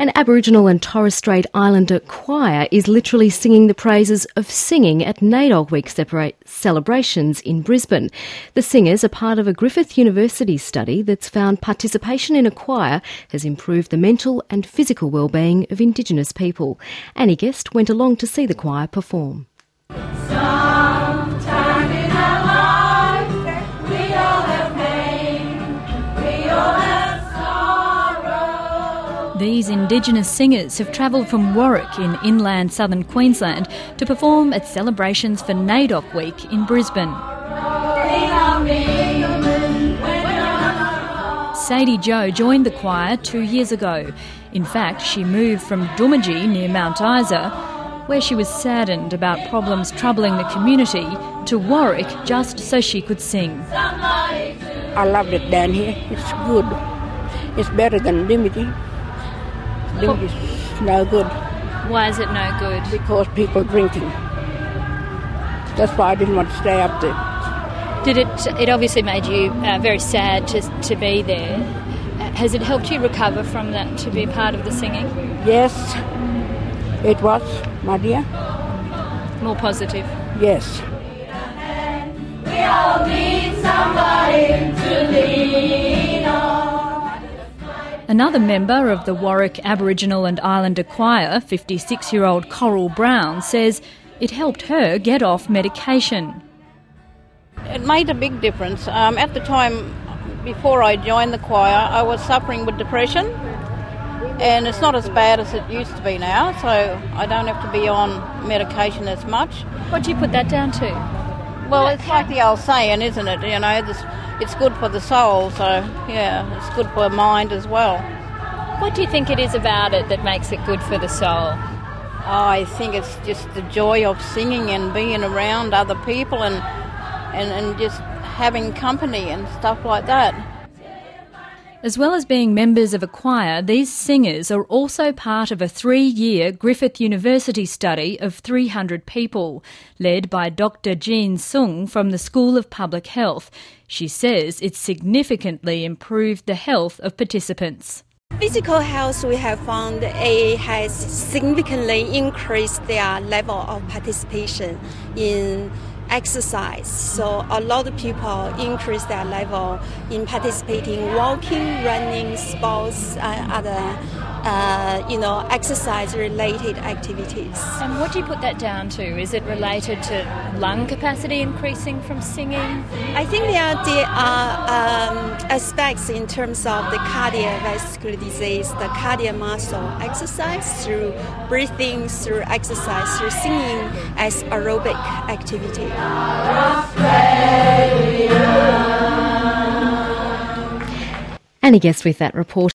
An Aboriginal and Torres Strait Islander choir is literally singing the praises of singing at NAIDOC Week celebrations in Brisbane. The singers are part of a Griffith University study that's found participation in a choir has improved the mental and physical well-being of Indigenous people. Annie Guest went along to see the choir perform. These Indigenous singers have travelled from Warwick in inland southern Queensland to perform at celebrations for NAIDOC Week in Brisbane. Sadie Joe joined the choir 2 years ago. In fact, she moved from Doomadgee near Mount Isa, where she was saddened about problems troubling the community, to Warwick just so she could sing. I loved it down here. It's good. It's better than Doomadgee. Doomadgee's no good. Why is it no good? Because people drinking. That's why I didn't want to stay up there. It obviously made you very sad to be there. Has it helped you recover from that, to be part of the singing? Yes, it was, my dear. More positive? Yes. We all need somebody to lean on. Another member of the Warwick Aboriginal and Islander Choir, 56-year-old Coral Brown, says it helped her get off medication. It made a big difference. At the time, before I joined the choir, I was suffering with depression, and it's not as bad as it used to be now, so I don't have to be on medication as much. What do you put that down to? Well, it's like the old saying, isn't it? You know, it's good for the soul, so yeah, it's good for the mind as well. What do you think it is about it that makes it good for the soul? I think it's just the joy of singing and being around other people and just having company and stuff like that. As well as being members of a choir, these singers are also part of a 3-year Griffith University study of 300 people, led by Dr. Jean Sung from the School of Public Health. She says it's significantly improved the health of participants. Physical health, we have found it has significantly increased their level of participation in exercise. So a lot of people increase their level in participating, walking, running, sports, and other, exercise-related activities. And what do you put that down to? Is it related to lung capacity increasing from singing? I think there are aspects in terms of the cardiovascular disease, the cardiac muscle exercise through breathing, through exercise, through singing as aerobic activity. Annie Guest with that report.